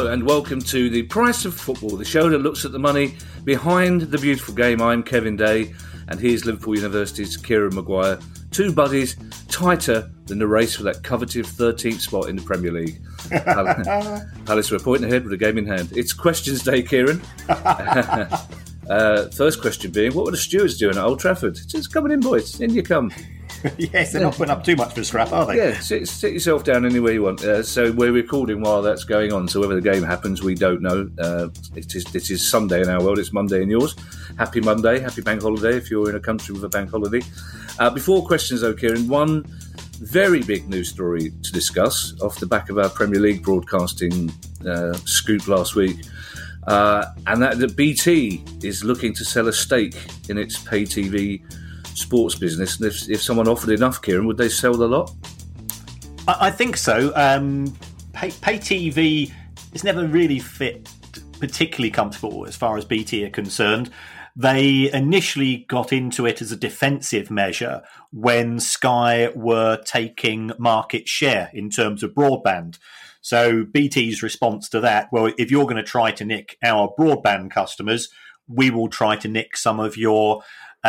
Hello and welcome to The Price of Football, the show that looks at the money behind the beautiful game. I'm Kevin Day and here's Liverpool University's Kieran Maguire. Two buddies tighter than the race for that coveted 13th spot in the Premier League. Palace were pointing ahead with a game in hand. It's questions day, Kieran. First question being, what were the stewards doing at Old Trafford? Just coming in, boys. In you come. Yes, they're not putting up too much for a scrap, are they? Yeah, sit yourself down anywhere you want. So we're recording while that's going on. So whether the game happens, we don't know. It is Sunday in our world. It's Monday in yours. Happy Monday. Happy bank holiday if you're in a country with a bank holiday. Before questions, though, Kieran, one very big news story to discuss off the back of our Premier League broadcasting scoop last week. And that BT is looking to sell a stake in its pay TV sports business. And if someone offered enough, Kieran, would they sell the lot? I think so. Pay TV has never really fit particularly comfortable as far as BT are concerned. They initially got into it as a defensive measure when Sky were taking market share in terms of broadband. So BT's response to that, well, if you're going to try to nick our broadband customers, we will try to nick some of your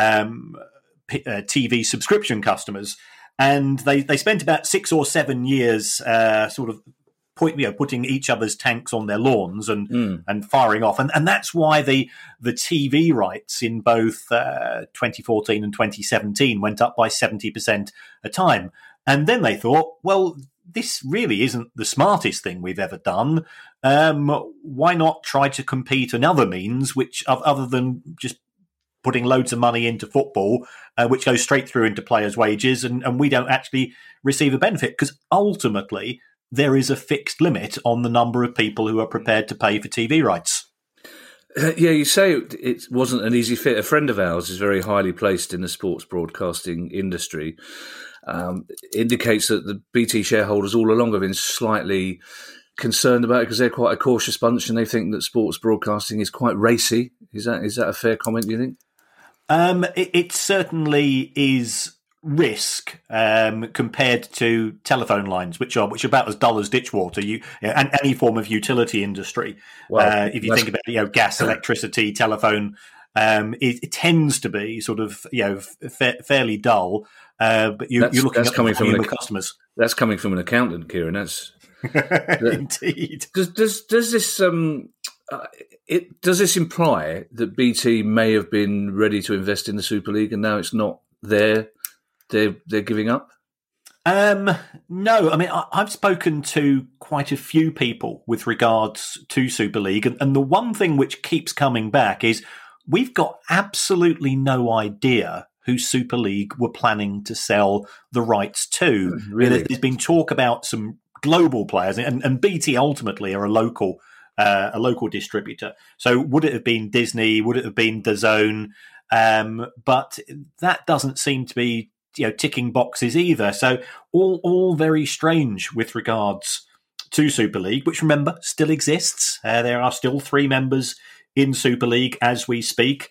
TV subscription customers. And they spent about 6 or 7 years putting each other's tanks on their lawns and firing off. And that's why the TV rights in both 2014 and 2017 went up by 70% a time. And then they thought, well, this really isn't the smartest thing we've ever done. Why not try to compete on other means, which other than just putting loads of money into football, which goes straight through into players' wages, and we don't actually receive a benefit? Because ultimately, there is a fixed limit on the number of people who are prepared to pay for TV rights. Yeah, you say it wasn't an easy fit. A friend of ours is very highly placed in the sports broadcasting industry. Indicates that the BT shareholders all along have been slightly concerned about it because they're quite a cautious bunch and they think that sports broadcasting is quite racy. Is that a fair comment, do you think? It certainly is risk compared to telephone lines, which are about as dull as ditch water. And any form of utility industry. Well, if you think about gas, electricity, telephone, it tends to be sort of fairly dull. But you're looking at the volume of customers. That's coming from an accountant, Kieran. That's indeed. Does this imply that BT may have been ready to invest in the Super League and now it's not there? They're giving up? No. I mean, I've spoken to quite a few people with regards to Super League, and the one thing which keeps coming back is we've got absolutely no idea who Super League were planning to sell the rights to. Really? There's been talk about some global players, and BT ultimately are a local distributor. So would it have been Disney? Would it have been DAZN? But that doesn't seem to be ticking boxes either. So all very strange with regards to Super League, which, remember, still exists. There are still 3 members in Super League as we speak.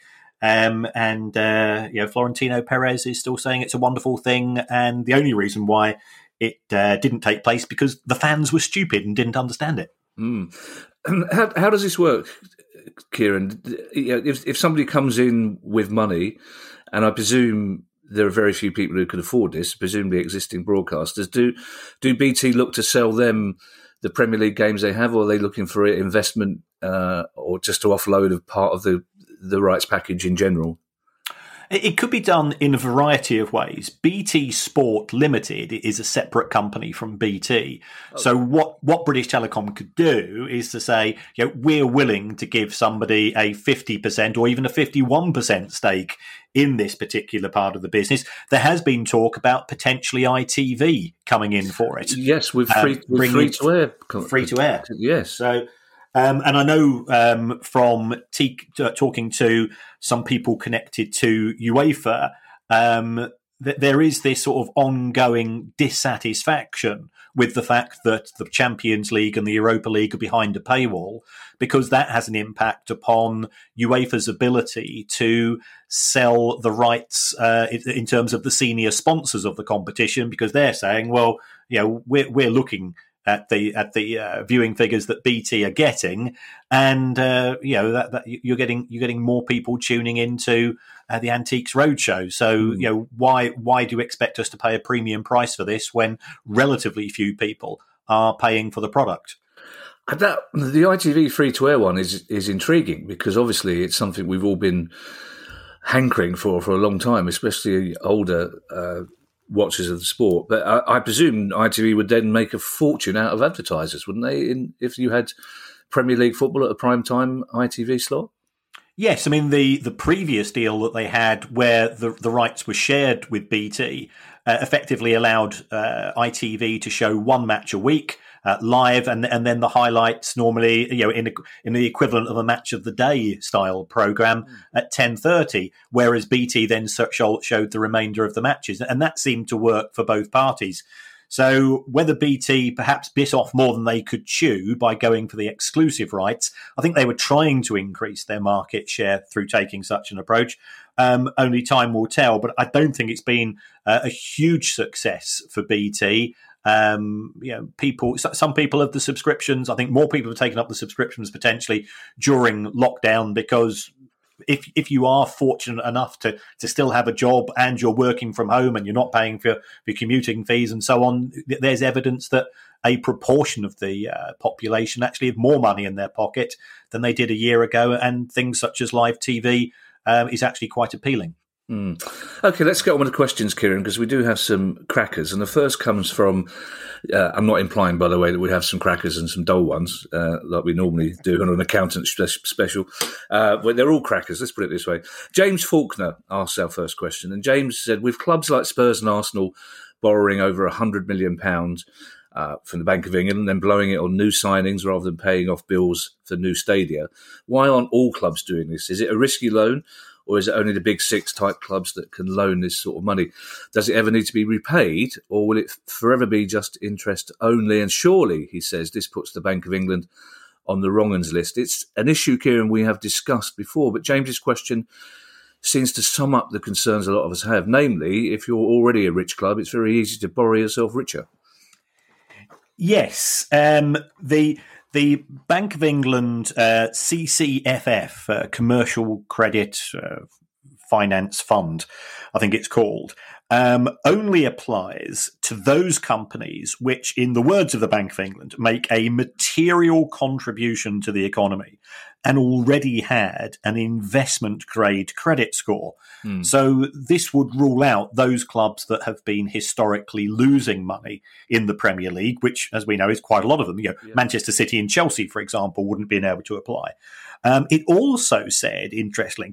Florentino Perez is still saying it's a wonderful thing, and the only reason why it didn't take place because the fans were stupid and didn't understand it. How does this work, Kieran? If somebody comes in with money, and I presume there are very few people who can afford this, presumably existing broadcasters, do BT look to sell them the Premier League games they have, or are they looking for investment or just to offload a part of the rights package in general? It could be done in a variety of ways. BT Sport Limited is a separate company from BT. Okay. So what British Telecom could do is to say, we're willing to give somebody a 50% or even a 51% stake in this particular part of the business. There has been talk about potentially ITV coming in for it. Yes, with free to air. Free to air. Yes. So. And I know from talking to some people connected to UEFA that there is this sort of ongoing dissatisfaction with the fact that the Champions League and the Europa League are behind a paywall, because that has an impact upon UEFA's ability to sell the rights in terms of the senior sponsors of the competition, because they're saying, well, we're looking at the viewing figures that BT are getting, and that you're getting more people tuning into the Antiques Roadshow. So why do you expect us to pay a premium price for this when relatively few people are paying for the product? The ITV free-to-air one is intriguing because obviously it's something we've all been hankering for a long time, especially older watchers of the sport. But I presume ITV would then make a fortune out of advertisers, wouldn't they? If you had Premier League football at a prime time ITV slot. Yes, I mean the previous deal that they had, where the rights were shared with BT, effectively allowed ITV to show one match a week. Live and then the highlights normally in the equivalent of a match of the day style program at 10:30, whereas BT then showed the remainder of the matches, and that seemed to work for both parties. So whether BT perhaps bit off more than they could chew by going for the exclusive rights, I think they were trying to increase their market share through taking such an approach. Only time will tell, but I don't think it's been a huge success for BT. Some people have the subscriptions. I think more people have taken up the subscriptions potentially during lockdown, because if you are fortunate enough to still have a job and you're working from home and you're not paying for commuting fees and so on, there's evidence that a proportion of the population actually have more money in their pocket than they did a year ago, and things such as live TV is actually quite appealing. Okay, let's get on with the questions, Kieran, because we do have some crackers. And the first comes from, I'm not implying, by the way, that we have some crackers and some dull ones, like we normally do on an accountant special. But they're all crackers, let's put it this way. James Faulkner asked our first question. And James said, with clubs like Spurs and Arsenal borrowing over £100 million from the Bank of England and then blowing it on new signings rather than paying off bills for new stadia, why aren't all clubs doing this? Is it a risky loan? Or is it only the big six type clubs that can loan this sort of money? Does it ever need to be repaid, or will it forever be just interest only? And surely, he says, this puts the Bank of England on the wrong uns list. It's an issue, Kieran, we have discussed before, but James's question seems to sum up the concerns a lot of us have. Namely, if you're already a rich club, it's very easy to borrow yourself richer. Yes. The Bank of England CCFF, Commercial Credit Finance Fund, I think it's called, only applies to those companies which, in the words of the Bank of England, make a material contribution to the economy and already had an investment-grade credit score. So this would rule out those clubs that have been historically losing money in the Premier League, which, as we know, is quite a lot of them. Manchester City and Chelsea, for example, wouldn't be able to apply. It also said, interestingly,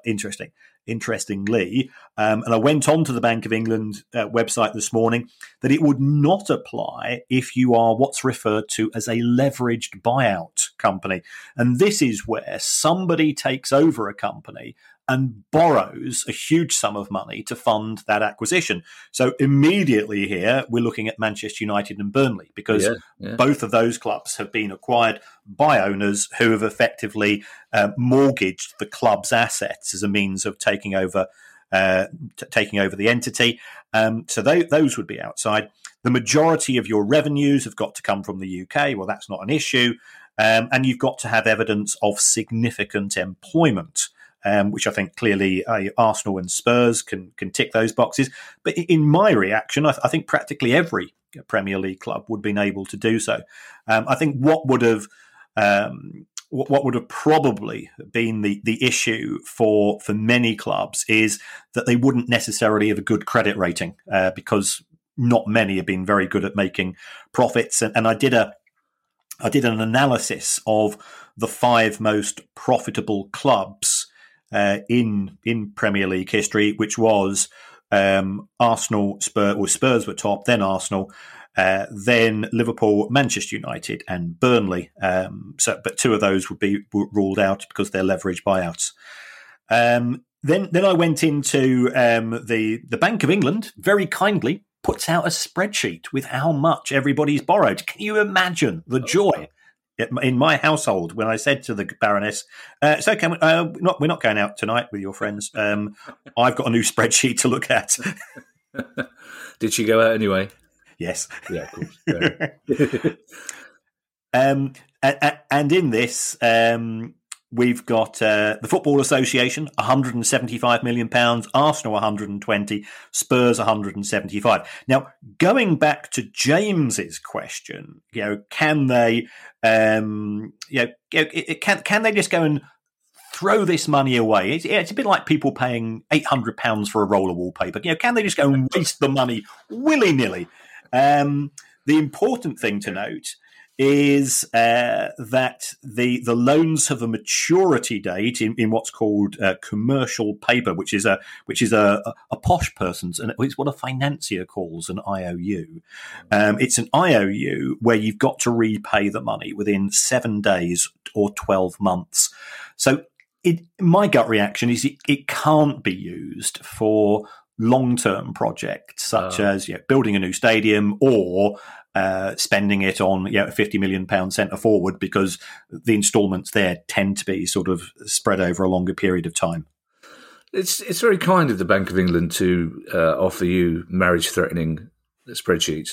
and I went on to the Bank of England website this morning, that it would not apply if you are what's referred to as a leveraged buyout company. And this is where somebody takes over a company and borrows a huge sum of money to fund that acquisition. So immediately here, we're looking at Manchester United and Burnley, because both of those clubs have been acquired by owners who have effectively mortgaged the club's assets as a means of taking over the entity. So those would be outside. The majority of your revenues have got to come from the UK. Well, that's not an issue. And you've got to have evidence of significant employment, which I think clearly Arsenal and Spurs can tick those boxes. But in my reaction, I think practically every Premier League club would have been able to do so. I think what would have probably been the issue for many clubs is that they wouldn't necessarily have a good credit rating, because not many have been very good at making profits. And I did an analysis of the 5 most profitable clubs in Premier League history, which was Arsenal, Spurs were top, then Arsenal, then Liverpool, Manchester United, and Burnley. But 2 of those would be ruled out because they're leveraged buyouts. Then I went into the Bank of England. Very kindly puts out a spreadsheet with how much everybody's borrowed. Can you imagine the joy in my household when I said to the Baroness, "It's okay, we're not going out tonight with your friends. I've got a new spreadsheet to look at." Did she go out anyway? Yes. Yeah, of course. Yeah. And in this, we've got the Football Association, £175 million, Arsenal 120, Spurs 175. Now, going back to James's question, can they, can they just go and throw this money away? It's a bit like people paying £800 for a roll of wallpaper. Can they just go and waste the money willy-nilly? The important thing to note is that the loans have a maturity date in what's called commercial paper, which is a posh person's, and it's what a financier calls an IOU. It's an IOU where you've got to repay the money within 7 days or 12 months. So my gut reaction is it can't be used for long-term projects such as building a new stadium or spending it on a £50 million centre forward, because the instalments there tend to be sort of spread over a longer period of time. It's very kind of the Bank of England to offer you marriage-threatening spreadsheets.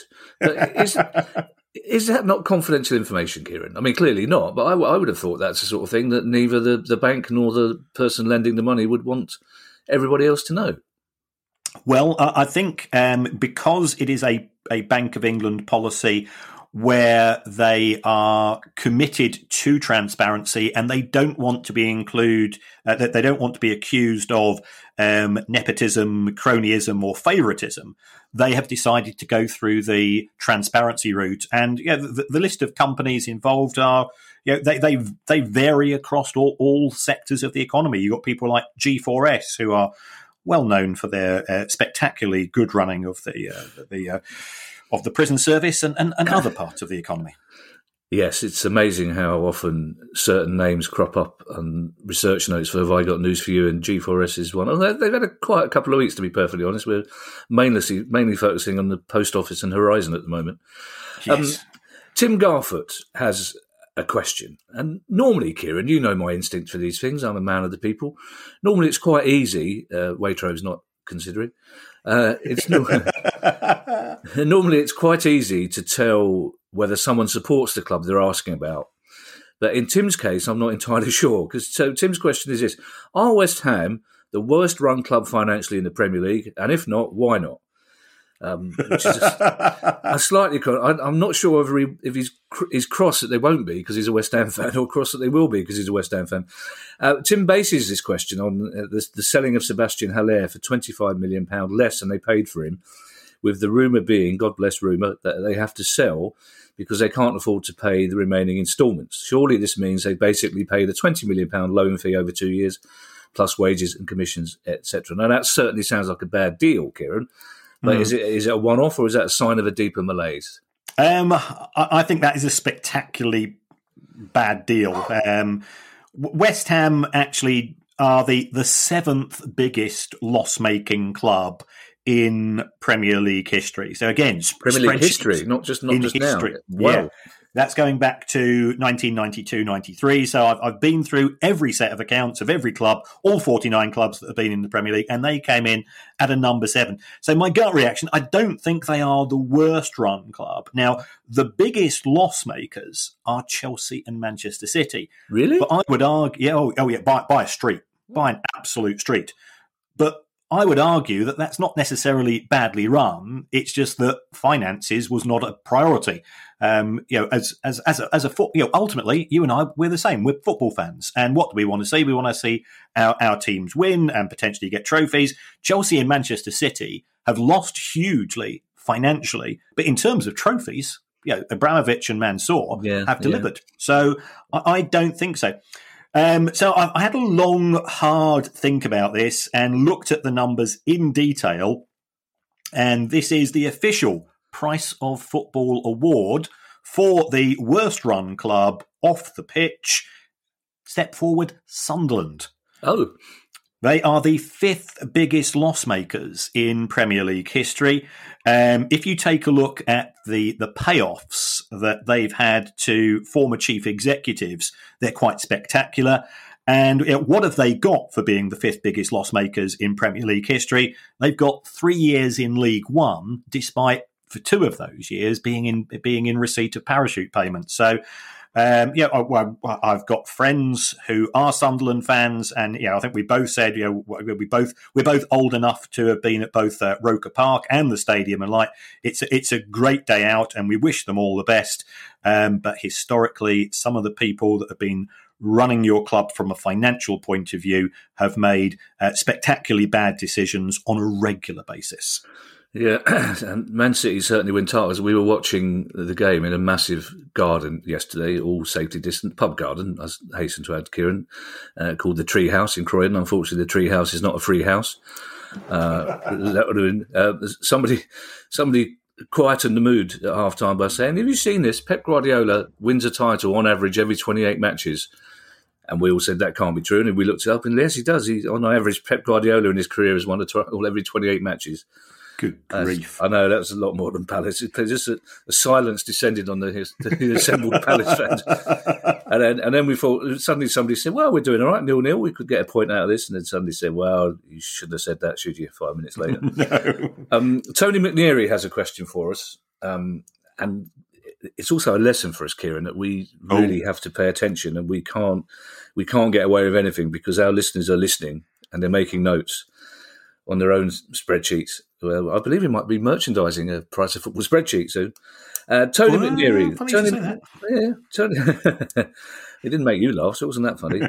But is that not confidential information, Kieran? I mean, clearly not, but I would have thought that's the sort of thing that neither the bank nor the person lending the money would want everybody else to know. Well, I think because it is a Bank of England policy where they are committed to transparency and they don't want to be they don't want to be accused of nepotism, cronyism, or favouritism, they have decided to go through the transparency route. And the list of companies involved are they vary across all sectors of the economy. You've got people like G4S, who are well known for their spectacularly good running of the prison service and other parts of the economy. Yes, it's amazing how often certain names crop up on research notes for Have I Got News For You, and G4S is one. They've had quite a couple of weeks, to be perfectly honest. We're mainly focusing on the Post Office and Horizon at the moment. Yes. Tim Garfoot has a question. And normally, Kieran, you know my instinct for these things. I'm a man of the people. Normally it's quite easy. Waitro's not considering. Normally it's quite easy to tell whether someone supports the club they're asking about. But in Tim's case, I'm not entirely sure. So Tim's question is this: are West Ham the worst run club financially in the Premier League? And if not, why not? Which is a slightly. I'm not sure if he's cross that they won't be because he's a West Ham fan, or cross that they will be because he's a West Ham fan. Tim bases this question on the selling of Sebastian Haller for £25 million less than they paid for him, with the rumour being, God bless rumour, that they have to sell because they can't afford to pay the remaining instalments. Surely this means they basically paid a £20 million loan fee over 2 years, plus wages and commissions, etc. Now that certainly sounds like a bad deal, Kieran. But is it a one-off, or is that a sign of a deeper malaise? I think that is a spectacularly bad deal. West Ham actually are the seventh biggest loss-making club in Premier League history. So again, Premier League history, not just history. Now. Wow. Yeah. That's going back to 1992-93. So I've been through every set of accounts of every club, all 49 clubs that have been in the Premier League, and they came in at a number 7. So my gut reaction, I don't think they are the worst run club. Now, the biggest loss makers are Chelsea and Manchester City. Really? But I would argue, by a street, by an absolute street. But I would argue that that's not necessarily badly run. It's just that finances was not a priority. Ultimately, you and I, we're the same. We're football fans, and what do we want to see? We want to see our teams win and potentially get trophies. Chelsea and Manchester City have lost hugely financially, but in terms of trophies, Abramovich and Mansour have delivered. Yeah. So I don't think so. So I had a long, hard think about this and looked at the numbers in detail. And this is the official Price of Football award for the worst run club off the pitch. Step forward, Sunderland. Oh. They are the 5th biggest loss makers in Premier League history. If you take a look at the payoffs that they've had to former chief executives, they're quite spectacular. And what have they got for being the 5th biggest loss makers in Premier League history? They've got 3 years in League One, despite for 2 of those years being in receipt of parachute payments. So. I've got friends who are Sunderland fans, and I think we both said we're both old enough to have been at both Roker Park and the stadium, and it's a great day out, and we wish them all the best. But historically, some of the people that have been running your club from a financial point of view have made spectacularly bad decisions on a regular basis. Yeah, and Man City certainly win titles. We were watching the game in a massive garden yesterday, all safety distant, pub garden, I hasten to add, Kieran, called the Tree House in Croydon. Unfortunately, the Tree House is not a free house. That would have been, somebody quietened the mood at half-time by saying, have you seen this? Pep Guardiola wins a title on average every 28 matches. And we all said that can't be true. And we looked it up, and yes, he does. On average, Pep Guardiola in his career has won a title every 28 matches. Good grief. I know, that's a lot more than Palace. Just a silence descended on the assembled Palace fans. And then we thought, suddenly somebody said, well, we're doing all right, 0-0. We could get a point out of this. And then somebody said, well, you shouldn't have said that, should you, 5 minutes later? No. Tony McNeary has a question for us. And it's also a lesson for us, Kieran, that we really have to pay attention, and we can't get away with anything because our listeners are listening and they're making notes on their own spreadsheets. Well, I believe he might be merchandising a Price of Football spreadsheet soon. Tony McNeary. Funny to say that. Yeah, Tony. It didn't make you laugh, so it wasn't that funny.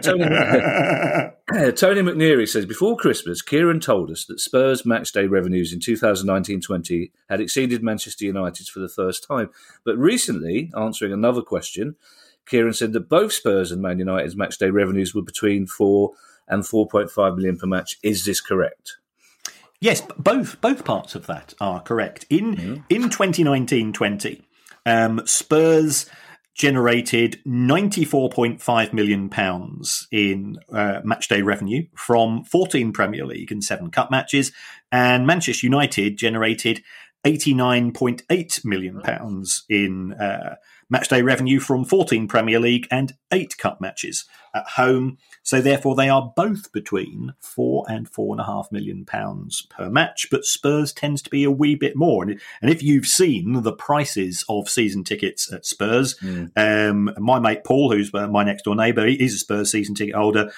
Tony McNeary says, before Christmas, Kieran told us that Spurs matchday revenues in 2019-20 had exceeded Manchester United's for the first time. But recently, answering another question, Kieran said that both Spurs and Man United's matchday revenues were between 4 and 4.5 million per match. Is this correct? Yes, both parts of that are correct. In 2019-20, Spurs generated £94.5 million in matchday revenue from 14 Premier League and 7 cup matches, and Manchester United generated £89.8 million in matchday revenue from 14 Premier League and 8 cup matches at home. So therefore, they are both between £4 and £4.5 million per match, but Spurs tends to be a wee bit more. And if you've seen the prices of season tickets at Spurs, my mate Paul, who's my next door neighbour, he's a Spurs season ticket holder,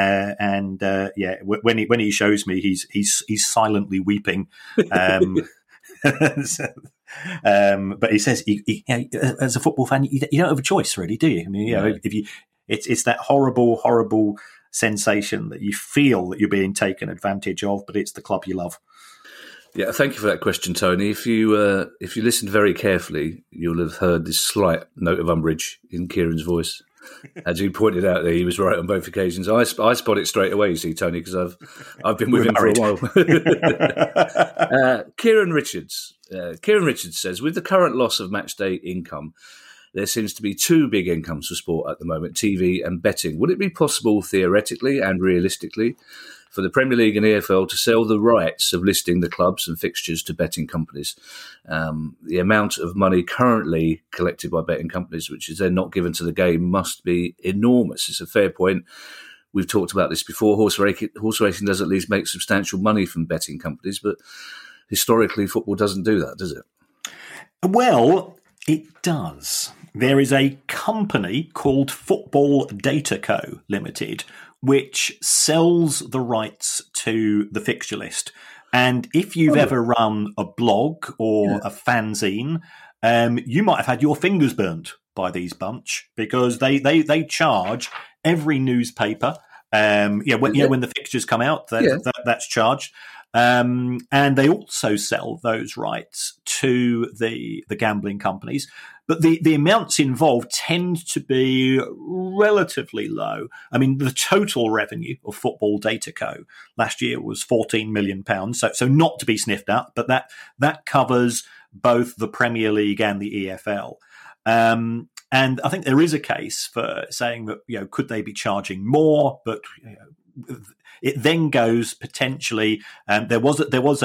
when he shows me, he's silently weeping. But he says, as a football fan, you don't have a choice, really, do you? I mean, it's that horrible sensation that you feel that you're being taken advantage of, but it's the club you love. Yeah, thank you for that question, Tony. If you listened very carefully, you'll have heard this slight note of umbrage in Kieran's voice. As you pointed out there, he was right on both occasions. I spot it straight away, you see, Tony, because I've been with him for a while. Kieran Richards says, with the current loss of matchday income, there seems to be 2 big incomes for sport at the moment, TV and betting. Would it be possible, theoretically and realistically, for the Premier League and EFL to sell the rights of listing the clubs and fixtures to betting companies? The amount of money currently collected by betting companies, which is then not given to the game, must be enormous. It's a fair point. We've talked about this before. Horse racing does at least make substantial money from betting companies, but historically football doesn't do that, does it? Well, it does. There is a company called Football Data Co. Limited, which sells the rights to the fixture list. And if you've ever run a blog or a fanzine, you might have had your fingers burnt by these bunch, because they charge every newspaper. When the fixtures come out, that's charged. And they also sell those rights to the gambling companies. But the amounts involved tend to be relatively low. I mean, the total revenue of Football Data Co. last year was £14 million. So not to be sniffed at, but that covers both the Premier League and the EFL. And I think there is a case for saying that, could they be charging more? But it then goes potentially. There was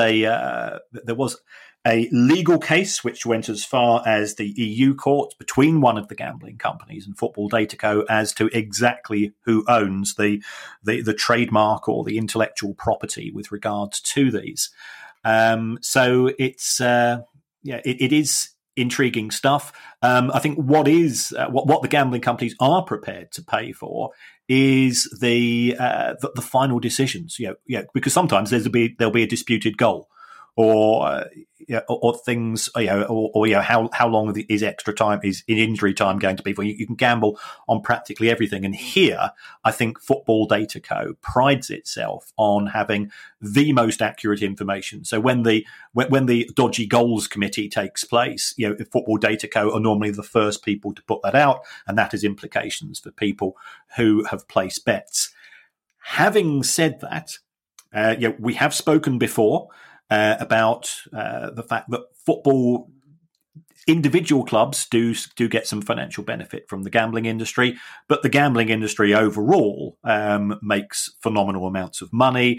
a legal case which went as far as the EU court between one of the gambling companies and Football Data Co. as to exactly who owns the trademark or the intellectual property with regards to these. So it's it is intriguing stuff. I think what the gambling companies are prepared to pay for is the final decisions. Because sometimes there'll be a disputed goal, or things, how long is extra time, is injury time going to be for you? You can gamble on practically everything. And here, I think Football Data Co. prides itself on having the most accurate information. So when the dodgy goals committee takes place, Football Data Co. are normally the first people to put that out, and that has implications for people who have placed bets. Having said that, we have spoken before about the fact that football individual clubs do get some financial benefit from the gambling industry, but the gambling industry overall makes phenomenal amounts of money.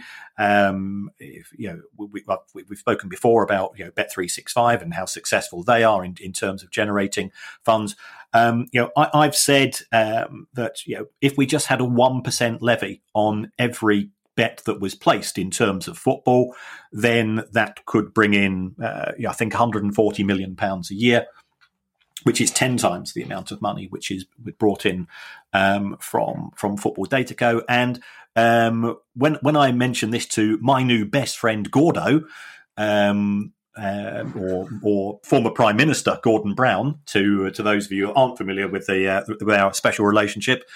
We've spoken before about Bet365 and how successful they are in terms of generating funds. I've said that if we just had a 1% levy on every bet that was placed in terms of football, then that could bring in, I think, £140 million a year, which is 10 times the amount of money which is brought in from Football Data Co. And when I mentioned this to my new best friend Gordo, or former Prime Minister Gordon Brown, to those of you who aren't familiar with with our special relationship,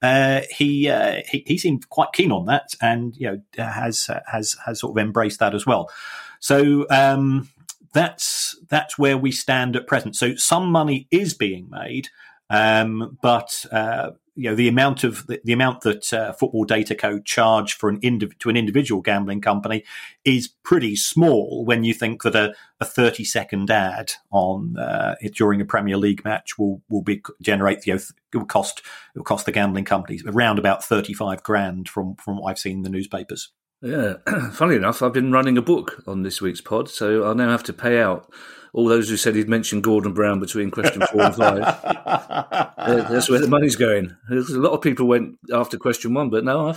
he seemed quite keen on that, and has sort of embraced that as well. So that's where we stand at present. So some money is being made, but the amount that Football Data Co. charge to an individual gambling company is pretty small when you think that a 30-second ad on during a Premier League match will generate it will cost the gambling companies around about 35 grand from what I've seen in the newspapers. Yeah, funnily enough, I've been running a book on this week's pod, so I'll now have to pay out all those who said he'd mentioned Gordon Brown between question 4 and 5. That's where the money's going. There's a lot of people went after question 1, but no.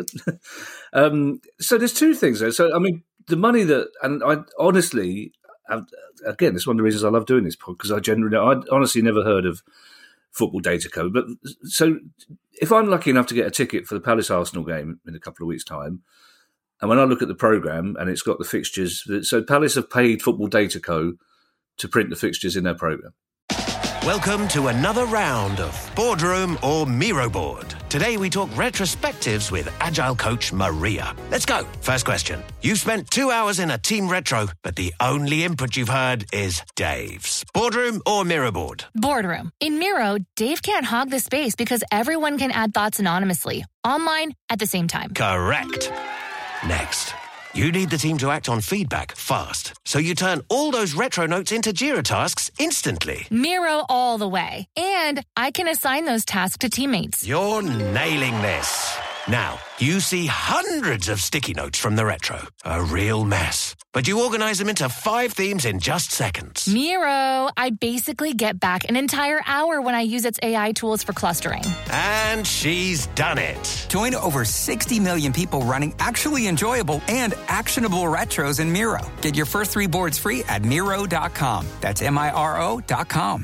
So there's two things there. So, I mean, the money that, and I honestly, again, it's one of the reasons I love doing this pod, because I'd honestly never heard of Football Data Co. But so if I'm lucky enough to get a ticket for the Palace Arsenal game in a couple of weeks' time, and when I look at the programme and it's got the fixtures, so Palace have paid Football Data Co. to print the fixtures in their programme. Welcome to another round of Boardroom or Miro Board. Today we talk retrospectives with Agile coach Maria. Let's go. First question. You've spent 2 hours in a team retro, but the only input you've heard is Dave's. Boardroom or Miro Board? Boardroom. In Miro, Dave can't hog the space because everyone can add thoughts anonymously, online, at the same time. Correct. Next. You need the team to act on feedback fast, so you turn all those retro notes into Jira tasks instantly. Miro all the way. And I can assign those tasks to teammates. You're nailing this. Now, you see hundreds of sticky notes from the retro. A real mess. But you organize them into 5 themes in just seconds. Miro, I basically get back an entire hour when I use its AI tools for clustering. And she's done it. Join over 60 million people running actually enjoyable and actionable retros in Miro. Get your first 3 boards free at Miro.com. That's Miro.com.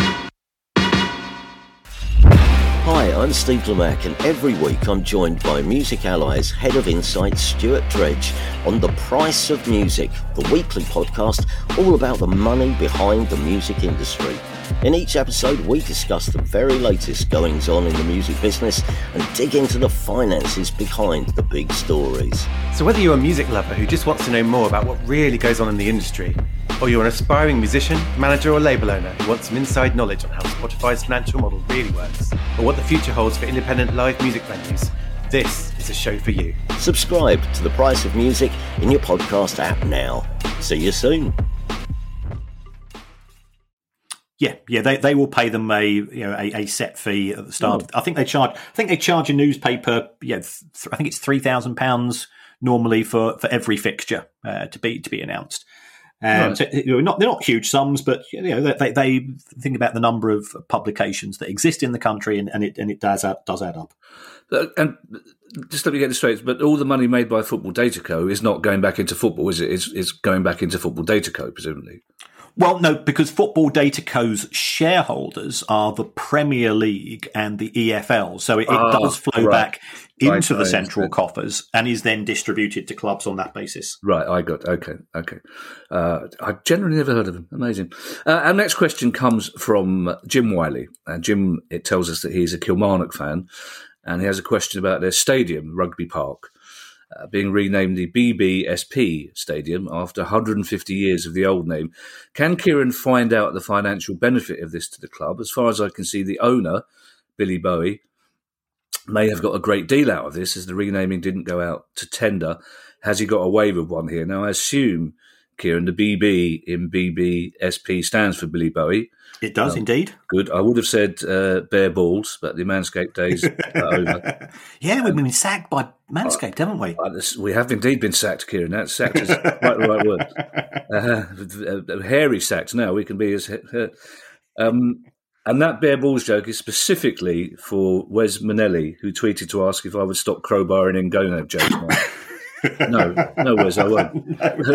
Hi, I'm Steve Lamacq, and every week I'm joined by Music Ally's Head of Insight, Stuart Dredge, on The Price of Music, the weekly podcast all about the money behind the music industry. In each episode, we discuss the very latest goings-on in the music business and dig into the finances behind the big stories. So whether you're a music lover who just wants to know more about what really goes on in the industry, or you're an aspiring musician, manager or label owner who wants some inside knowledge on how Spotify's financial model really works, or what the future holds for independent live music venues, this is a show for you. Subscribe to The Price of Music in your podcast app now. See you soon. Yeah, they will pay them a set fee at the start. I think they charge a newspaper. I think it's £3,000 normally for every fixture to be announced. Right. So, they're not huge sums, but they think about the number of publications that exist in the country, and it does add up. And just let me get this straight, but all the money made by Football Data Co. is not going back into football, is it? It's going back into Football Data Co. presumably. Well, no, because Football Data Co.'s shareholders are the Premier League and the EFL. So it does flow back into the central coffers and is then distributed to clubs on that basis. Right, I got okay. I generally never heard of him. Amazing. Our next question comes from Jim Wiley. Jim, it tells us that he's a Kilmarnock fan, and he has a question about their stadium, Rugby Park, being renamed the BBSP Stadium after 150 years of the old name. Can Kieran find out the financial benefit of this to the club? As far as I can see, the owner, Billy Bowie, may have got a great deal out of this, as the renaming didn't go out to tender. Has he got away with one here? Now, I assume, Kieran, the BB in BBSP stands for Billy Bowie. It does indeed. Good. I would have said bare balls, but the Manscaped days are over. Yeah, we've been sacked by Manscaped, haven't we? We have indeed been sacked, Kieran. That sacked is quite the right word. Hairy sacked. Now we can be as... and that bare balls joke is specifically for Wes Manelli, who tweeted to ask if I would stop crowbarring in gonad jokes. No, Wes, I won't.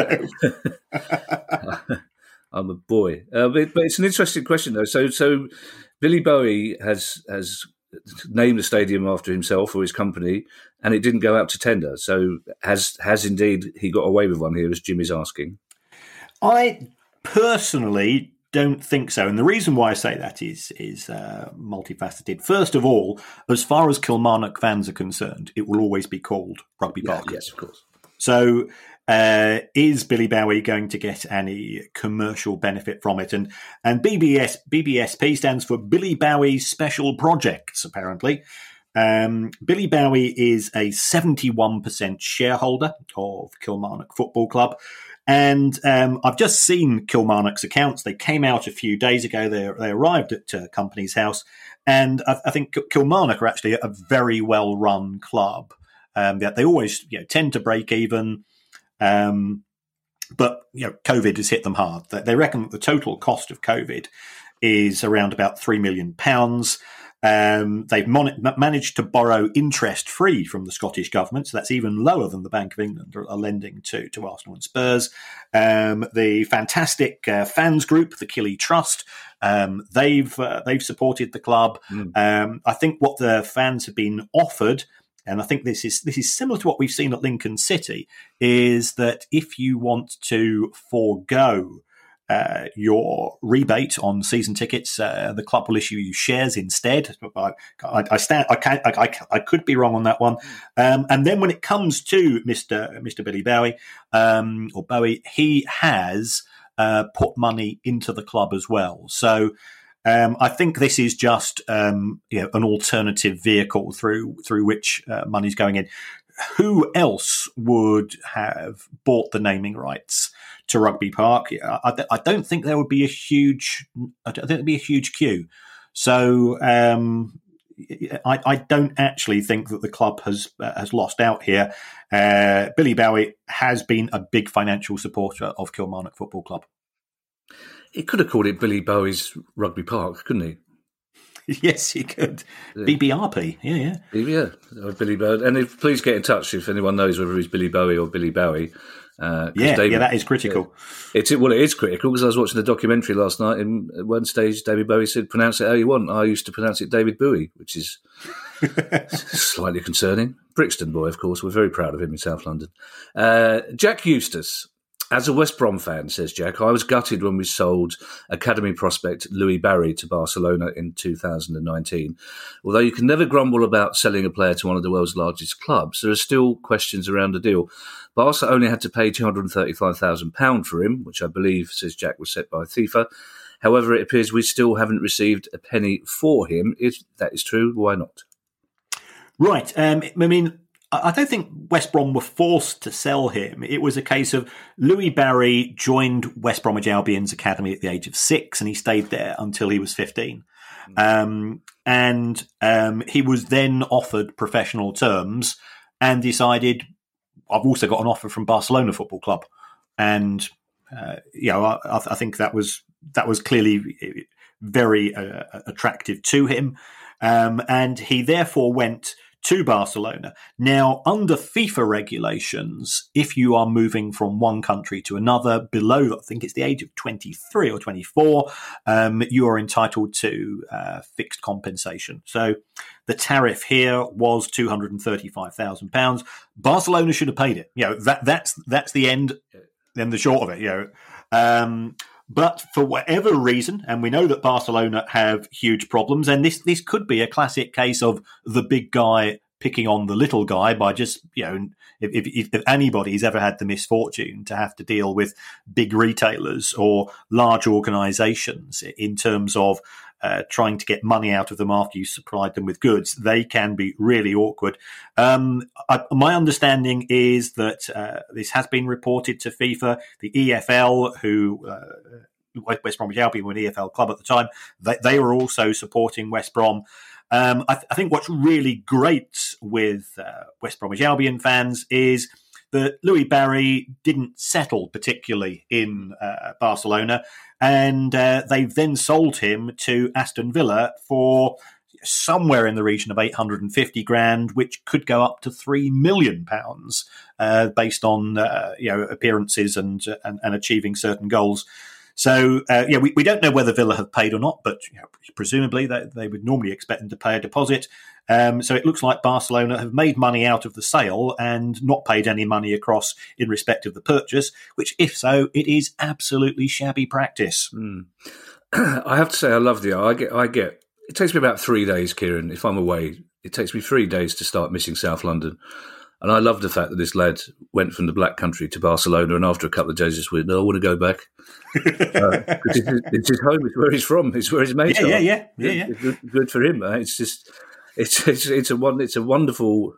I'm a boy. But it's an interesting question, though. So Billy Bowie has named the stadium after himself or his company, and it didn't go out to tender. So has indeed he got away with one here, as Jim is asking? I personally don't think so. And the reason why I say that is multifaceted. First of all, as far as Kilmarnock fans are concerned, it will always be called Rugby Park. Yes, of course. So is Billy Bowie going to get any commercial benefit from it? And BBSP stands for Billy Bowie Special Projects, apparently. Billy Bowie is a 71% shareholder of Kilmarnock Football Club. And I've just seen Kilmarnock's accounts. They came out a few days ago. They arrived at Company's House. And I think Kilmarnock are actually a very well-run club. They always tend to break even. But COVID has hit them hard. They reckon that the total cost of COVID is around about £3 million. They've managed to borrow interest-free from the Scottish government, so that's even lower than the Bank of England are lending to Arsenal and Spurs. The fantastic fans group, the Killie Trust, they've supported the club. I think what the fans have been offered, and I think this is similar to what we've seen at Lincoln City, is that if you want to forego your rebate on season tickets, the club will issue you shares instead. I could be wrong on that one. And then when it comes to Mr. Billy Bowie or Bowie, he has put money into the club as well. So I think this is just an alternative vehicle through which money's going in. Who else would have bought the naming rights to Rugby Park? I don't think there would be a huge. I don't think there'd be a huge queue. So I don't actually think that the club has lost out here. Billy Bowie has been a big financial supporter of Kilmarnock Football Club. He could have called it Billy Bowie's Rugby Park, couldn't he? Yes, he could. Yeah. BBRP, yeah. Billy Bowie. And please get in touch if anyone knows whether he's Billy Bowie or Billy Bowie. David, that is critical. It is critical, because I was watching the documentary last night, and at one stage David Bowie said, "Pronounce it how you want." I used to pronounce it David Bowie, which is slightly concerning. Brixton boy, of course. We're very proud of him in South London. Jack Eustace. As a West Brom fan, says Jack, I was gutted when we sold academy prospect Louis Barry to Barcelona in 2019. Although you can never grumble about selling a player to one of the world's largest clubs, there are still questions around the deal. Barca only had to pay £235,000 for him, which I believe, says Jack, was set by FIFA. However, it appears we still haven't received a penny for him. If that is true, why not? Right. I don't think West Brom were forced to sell him. It was a case of Louis Barry joined West Bromwich Albion's academy at the age of 6, and he stayed there until he was 15. He was then offered professional terms and decided, I've also got an offer from Barcelona Football Club. And, I think that was clearly very attractive to him. And he therefore went to Barcelona. Now, under FIFA regulations, if you are moving from one country to another below, I think it's the age of 23 or 24, you are entitled to fixed compensation. So the tariff here was £235,000. Barcelona should have paid it. That's the end, then the short of it. But for whatever reason, and we know that Barcelona have huge problems, and this could be a classic case of the big guy picking on the little guy by just, if anybody's ever had the misfortune to have to deal with big retailers or large organizations in terms of trying to get money out of them after you supplied them with goods, they can be really awkward. My understanding is that this has been reported to FIFA. The EFL, who West Bromwich Albion were an EFL club at the time, they were also supporting West Brom. I think what's really great with West Bromwich Albion fans is that Louis Barry didn't settle particularly in Barcelona, and they've then sold him to Aston Villa for somewhere in the region of 850 grand, which could go up to £3 million based on appearances and achieving certain goals. So, we don't know whether Villa have paid or not, but presumably they would normally expect them to pay a deposit. So it looks like Barcelona have made money out of the sale and not paid any money across in respect of the purchase, which, if so, it is absolutely shabby practice. I have to say, I love I get. It takes me about 3 days, Kieran, if I'm away. It takes me 3 days to start missing South London. And I love the fact that this lad went from the Black Country to Barcelona, and after a couple of days just went, no, I want to go back. It's his home, it's where he's from, it's where his mates are. Yeah. Good for him. It's just, it's a wonderful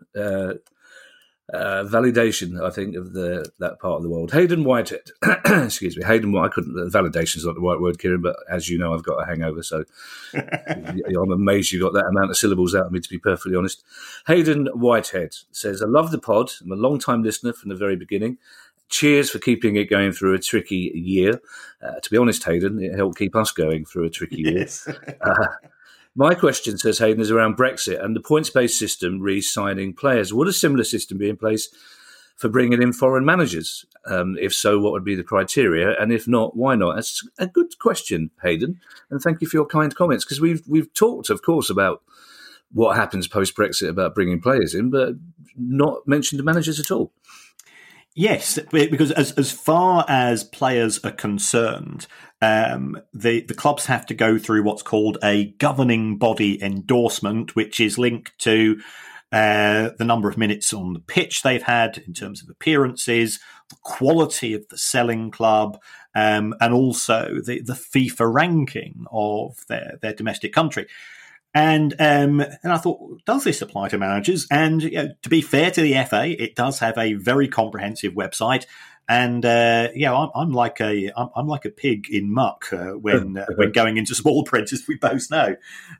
validation, I think, of that part of the world. Hayden Whitehead, excuse me, validation's not the right word, Kieran, but as you know, I've got a hangover, so I'm amazed you got that amount of syllables out of me, to be perfectly honest. Hayden Whitehead says, I love the pod. I'm a long-time listener from the very beginning. Cheers for keeping it going through a tricky year. To be honest, Hayden, it helped keep us going through a tricky year. My question, says Hayden, is around Brexit and the points-based system re-signing players. Would a similar system be in place for bringing in foreign managers? If so, what would be the criteria? And if not, why not? That's a good question, Hayden. And thank you for your kind comments, because we've talked, of course, about what happens post-Brexit about bringing players in, but not mentioned the managers at all. Yes, because as far as players are concerned, the clubs have to go through what's called a governing body endorsement, which is linked to the number of minutes on the pitch they've had in terms of appearances, the quality of the selling club, and also the FIFA ranking of their domestic country. And I thought, does this apply to managers? And to be fair to the FA, it does have a very comprehensive website. And I'm like a pig in muck when going into small print, as we both know.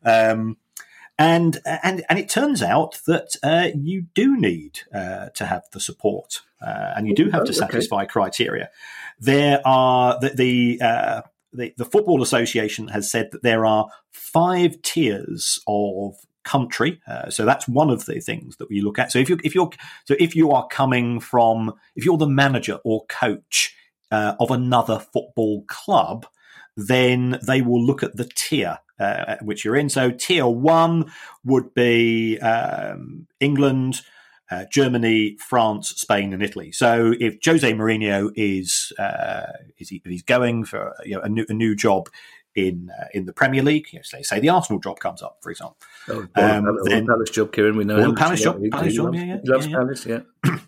And it turns out that you do need to have the support, and you do have to satisfy criteria. There are the Football Association has said that there are 5 tiers of country. So that's one of the things that we look at. So if you are coming from, if you're the manager or coach of another football club, then they will look at the tier which you're in. So tier 1 would be England, Germany, France, Spain, and Italy. So if Jose Mourinho is he's going for a new job in the Premier League, say the Arsenal job comes up, for example. Then Palace job, Kieran, we know. Palace job, He loves Palace, yeah.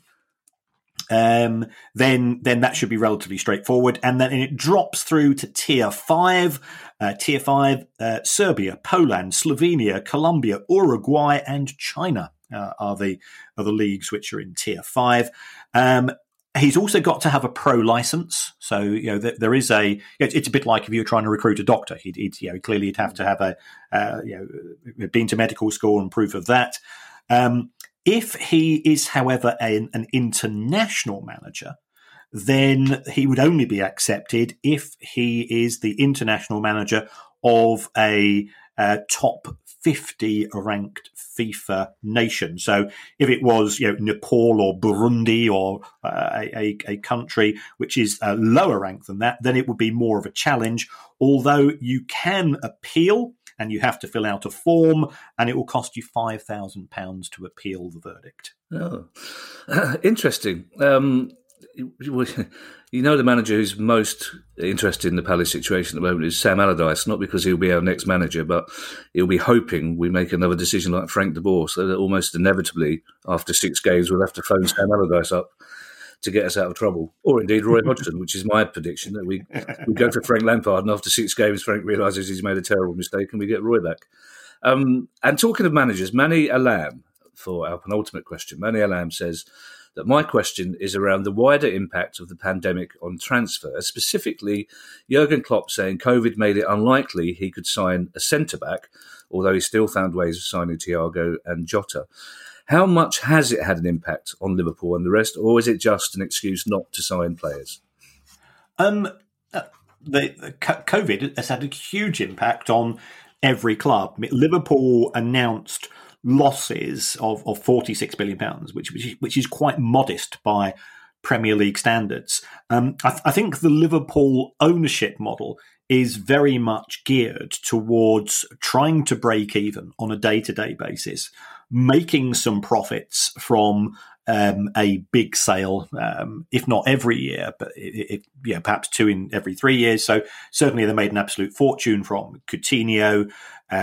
Then that should be relatively straightforward, and then it drops through to tier 5. Tier 5: Serbia, Poland, Slovenia, Colombia, Uruguay, and China are the leagues which are in tier 5. He's also got to have a pro license, so there is a. It's a bit like if you're trying to recruit a doctor. Clearly he'd have to have been to medical school and proof of that. If he is, however, an international manager, then he would only be accepted if he is the international manager of a top 50 ranked FIFA nation. So if it was Nepal or Burundi or a country which is lower ranked than that, then it would be more of a challenge, although you can appeal and you have to fill out a form, and it will cost you £5,000 to appeal the verdict. Oh, interesting. You know, the manager who's most interested in the Palace situation at the moment is Sam Allardyce, not because he'll be our next manager, but he'll be hoping we make another decision like Frank de Boer, so that almost inevitably, after 6 games, we'll have to phone Sam Allardyce up to get us out of trouble. Or indeed Roy Hodgson, which is my prediction, that we go for Frank Lampard, and after 6 games, Frank realises he's made a terrible mistake and we get Roy back. And talking of managers, Manny Alam, for our penultimate question, Manny Alam says that my question is around the wider impact of the pandemic on transfers, specifically Jurgen Klopp saying COVID made it unlikely he could sign a centre-back, although he still found ways of signing Thiago and Jota. How much has it had an impact on Liverpool and the rest, or is it just an excuse not to sign players? The COVID has had a huge impact on every club. I mean, Liverpool announced losses of £46 billion, which is quite modest by Premier League standards. I think the Liverpool ownership model is very much geared towards trying to break even on a day-to-day basis, making some profits from a big sale, if not every year, but perhaps 2 in every 3 years. So certainly they made an absolute fortune from Coutinho,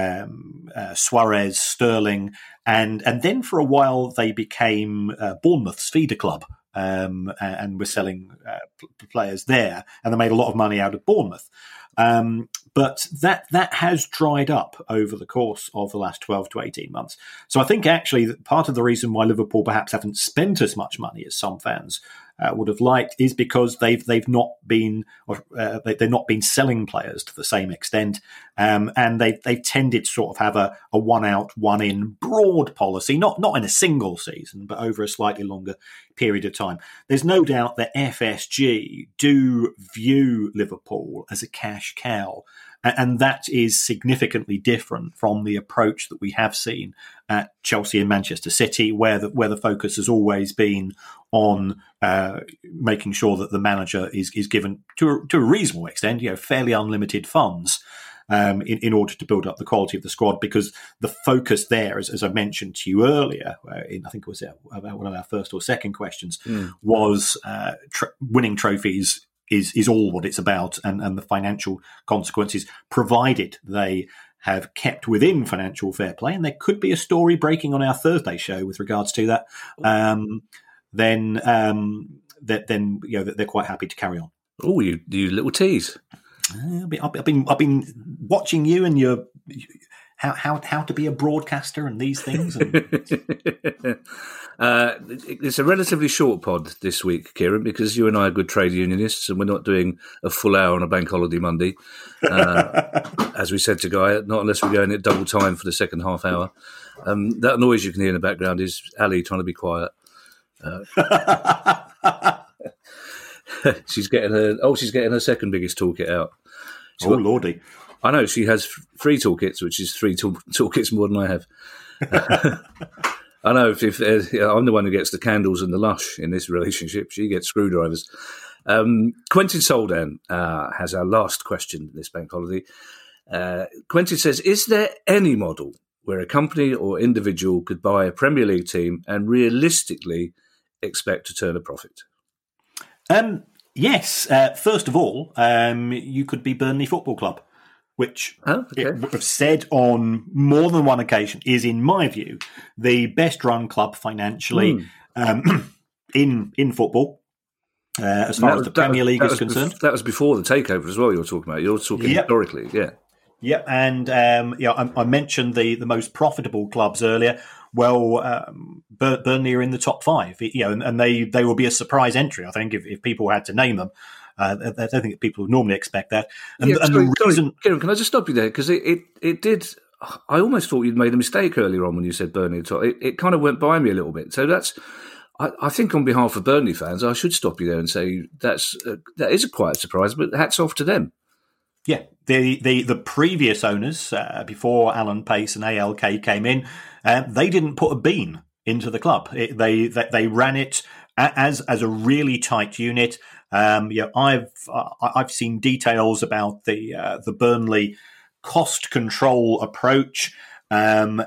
Suarez, Sterling, and then for a while they became Bournemouth's feeder club, and were selling players there, and they made a lot of money out of Bournemouth. But that has dried up over the course of the last 12 to 18 months. So I think actually that part of the reason why Liverpool perhaps haven't spent as much money as some fans would have liked is because they've not been selling players to the same extent, and they've tended to sort of have a one out, one in broad policy, not in a single season, but over a slightly longer period of time. There's no doubt that FSG do view Liverpool as a cash cow, and that is significantly different from the approach that we have seen at Chelsea and Manchester City, where the focus has always been on making sure that the manager is given to a reasonable extent, fairly unlimited funds in order to build up the quality of the squad, because the focus there, as I mentioned to you earlier, I think it was about one of our first or second questions, was winning trophies is all what it's about, and the financial consequences, provided they have kept within financial fair play. And there could be a story breaking on our Thursday show with regards to that. Then they're quite happy to carry on. Oh, you little tease. I've been watching you and your how to be a broadcaster and these things. It's a relatively short pod this week, Kieran, because you and I are good trade unionists, and we're not doing a full hour on a bank holiday Monday, as we said to Guy. Not unless we're going at double time for the second half hour. That noise you can hear in the background is Ali trying to be quiet. She's getting her second biggest toolkit out. Lordy. I know, she has 3 toolkits, which is 3 toolkits more than I have. I know, if I'm the one who gets the candles and the lush in this relationship, she gets screwdrivers. Quentin Soldan has our last question this bank holiday. Quentin says, is there any model where a company or individual could buy a Premier League team and realistically expect to turn a profit? Yes. First of all, you could be Burnley Football Club, which I've said on more than one occasion is, in my view, the best run club financially in football, as far as the Premier League is concerned. That was before the takeover as well. You're talking about. You're talking historically, yeah. Yep, and I mentioned the most profitable clubs earlier. Well, Burnley are in the top 5, and they will be a surprise entry, I think, if people had to name them. I don't think people would normally expect that. Sorry, Kieran, can I just stop you there? Because it did. I almost thought you'd made a mistake earlier on when you said Burnley. It kind of went by me a little bit. So that's. I think on behalf of Burnley fans, I should stop you there and say that is quite a surprise. But hats off to them. Yeah, The previous owners, before Alan Pace and ALK came in, they didn't put a bean into the club. They ran it as a really tight unit. I've seen details about the Burnley cost control approach, and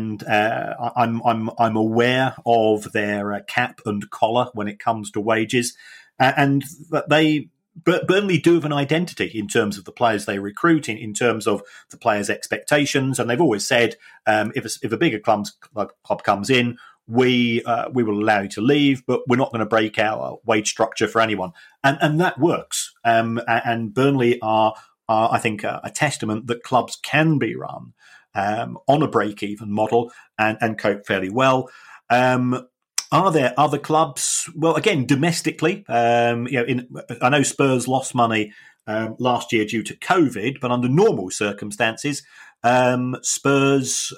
I'm aware of their cap and collar when it comes to wages, and that Burnley do have an identity in terms of the players they recruit, in terms of the players' expectations, and they've always said if a bigger club comes in, we will allow you to leave, but we're not going to break our wage structure for anyone, and that works. And Burnley are I think a testament that clubs can be run on a break-even model and cope fairly well. Are there other clubs? Well, again, domestically, I know Spurs lost money last year due to COVID, but under normal circumstances, Spurs'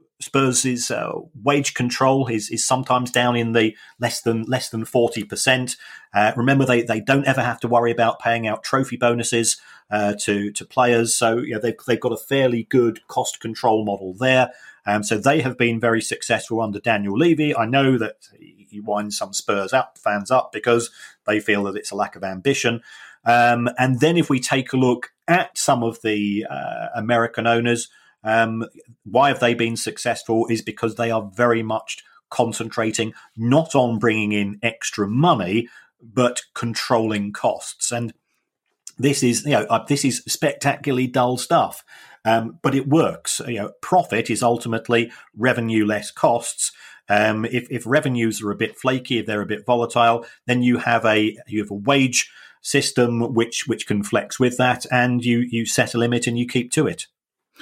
wage control is sometimes down in the less than 40%. Remember, they don't ever have to worry about paying out trophy bonuses to players, so they've got a fairly good cost control model there. So they have been very successful under Daniel Levy. I know that he winds some Spurs fans up because they feel that it's a lack of ambition. And then if we take a look at some of the American owners, why have they been successful is because they are very much concentrating not on bringing in extra money, but controlling costs. And this is spectacularly dull stuff. But it works. Profit is ultimately revenue less costs. If revenues are a bit flaky, if they're a bit volatile, then you have a wage system which can flex with that, and you set a limit and you keep to it.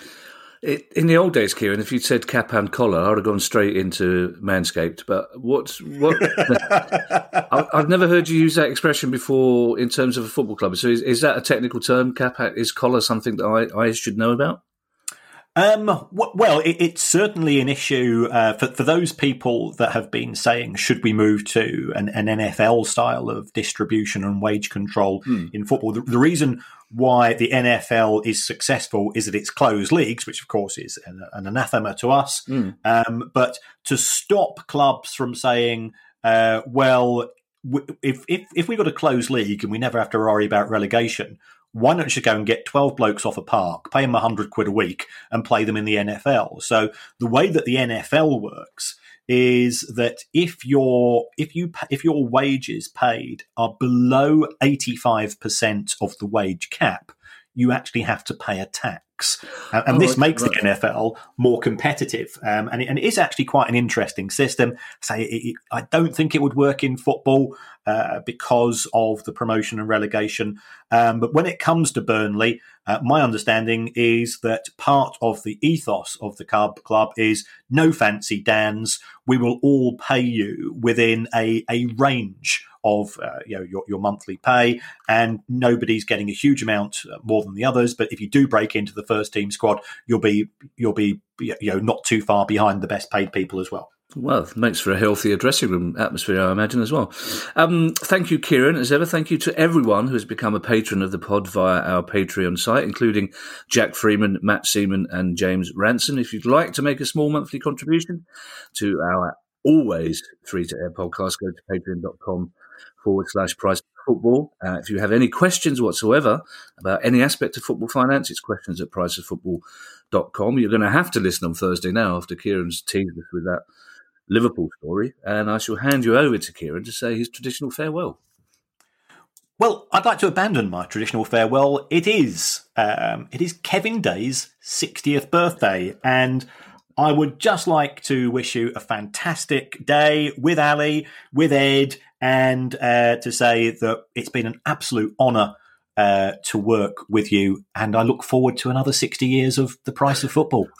In the old days, Kieran, if you'd said cap and collar, I would have gone straight into Manscaped. But what? I've never heard you use that expression before in terms of a football club. So is that a technical term? Cap is collar something that I should know about? Well, it's certainly an issue for those people that have been saying, should we move to an NFL style of distribution and wage control in football? The reason why the NFL is successful is that it's closed leagues, which of course is an anathema to us. But to stop clubs from saying, well, if we've got a closed league and we never have to worry about relegation, why don't you go and get 12 blokes off a park, pay them £100 a week and play them in the NFL? So the way that the NFL works is that if your wages paid are below 85% of the wage cap, you actually have to pay a tax. And this makes the NFL more competitive. And it is actually quite an interesting system. I don't think it would work in football because of the promotion and relegation. But when it comes to Burnley, my understanding is that part of the ethos of the club is no fancy Dans. We will all pay you within a range of your monthly pay, and nobody's getting a huge amount more than the others. But if you do break into the first team squad, you'll be not too far behind the best paid people as well. Well, it makes for a healthier dressing room atmosphere, I imagine, as well. Thank you, Kieran, as ever. Thank you to everyone who has become a patron of the pod via our Patreon site, including Jack Freeman, Matt Seaman and James Ranson. If you'd like to make a small monthly contribution to our always free-to-air podcast, go to patreon.com/Price Football. If you have any questions whatsoever about any aspect of football finance, it's questions@priceoffootball.com. You're going to have to listen on Thursday now after Kieran's teased us with that Liverpool story, and I shall hand you over to Kieran to say his traditional farewell. Well, I'd like to abandon my traditional farewell. It is Kevin Day's 60th birthday, and I would just like to wish you a fantastic day with Ali, with Ed, and to say that it's been an absolute honour to work with you, and I look forward to another 60 years of The Price of Football.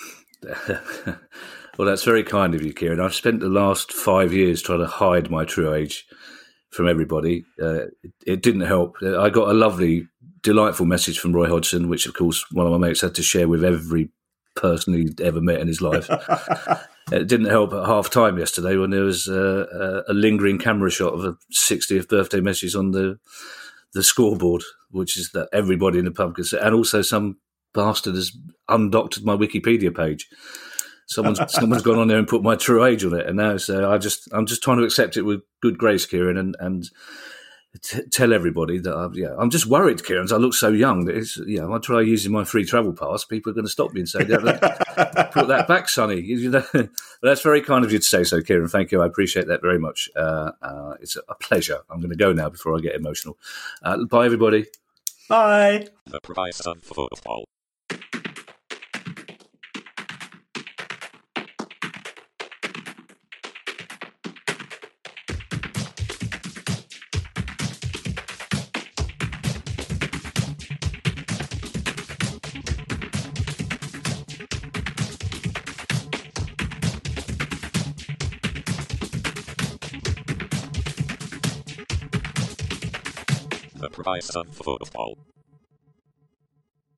Well, that's very kind of you, Kieran. I've spent the last 5 years trying to hide my true age from everybody. It didn't help. I got a lovely, delightful message from Roy Hodgson, which, of course, one of my mates had to share with every person he'd ever met in his life. It didn't help at half-time yesterday when there was a lingering camera shot of a 60th birthday message on the scoreboard, which is that everybody in the pub could see, and also some bastard has undoctored my Wikipedia page. Someone's gone on there and put my true age on it, and now so I'm just trying to accept it with good grace, Kieran, and tell everybody that I'm just worried, Kieran. I look so young that I try using my free travel pass, people are going to stop me and say, "Put that back, Sonny." That's very kind of you to say so, Kieran. Thank you. I appreciate that very much. It's a pleasure. I'm going to go now before I get emotional. Bye, everybody. Bye. The price of football. The price of football.